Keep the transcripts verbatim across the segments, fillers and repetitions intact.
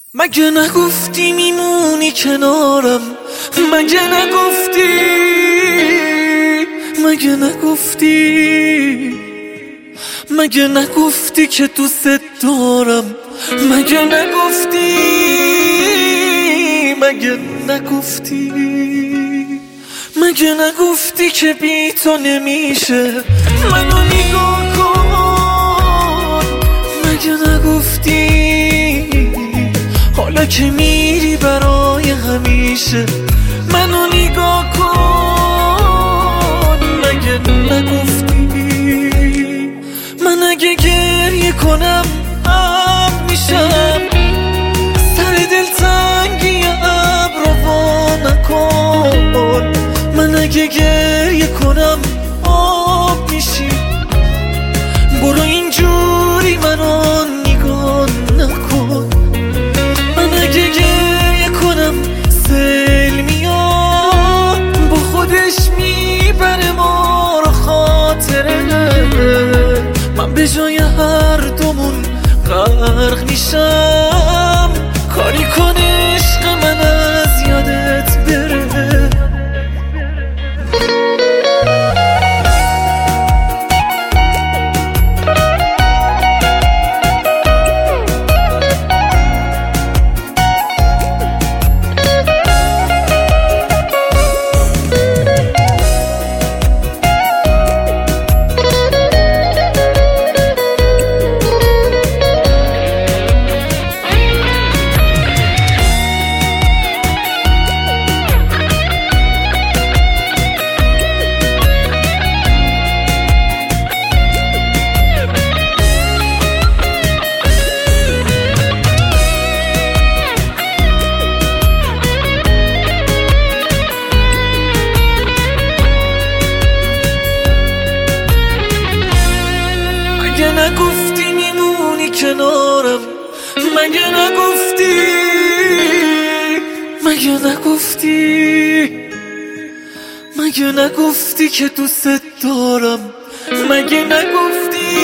مگه نگفتی میمونی کنارم؟ مگه نگفتی؟ مگه نگفتی؟ مگه نگفتی که دوست دارم؟ مگه نگفتی؟ مگه نگفتی؟ مگه نگفتی که بی تو نمیشه؟ منو نگاه کن. مگه نگفتی حالا که میری برای همیشه؟ منو نگاه کن. مگه نگفتی من اگه گریه کنم اب میشم؟ سر دلتنگی ابر وا نکن. من اگه گریه کنم آب میشی. برو اینجوری منو نگاه نکن. من اگه گریه کنم سیل میاد با خودش میبره ما رو خاطره. من به جای هر دومون غرق میشم. کاری کن عشق من از یادت بره. مگه نگفتی میمونی کنارم؟ مگه نگفتی؟ مگه نگفتی؟ مگه نگفتی که دوست دارم؟ مگه نگفتی؟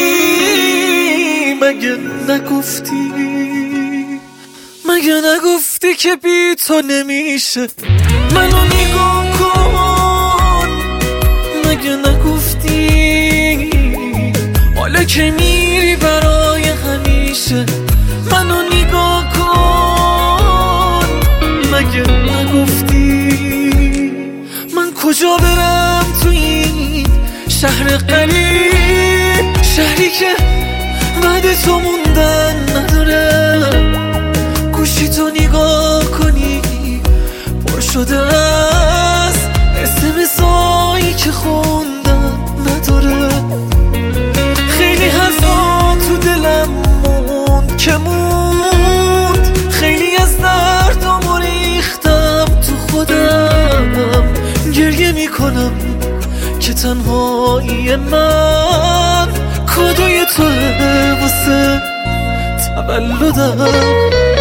مگه نگفتی؟ مگه نگفتی که بی تو نمیشه؟ منو نگاه کن. مگه نگفتی حالا که میری برای همیشه؟ منو نگاه کن. مگه نگفتی من کجا برم تو این شهر غریب؟ شهری که بعد تو موندن نداره. گوشی تو نگاه کنی پر شده از اسمسایی که خوندن نداره. خیلی حرفا تو دلم موند که موند. خیلی از دردم ریختم تو خودم. گریه میکنم که تنهایی من کادوی توه واسه تولدم.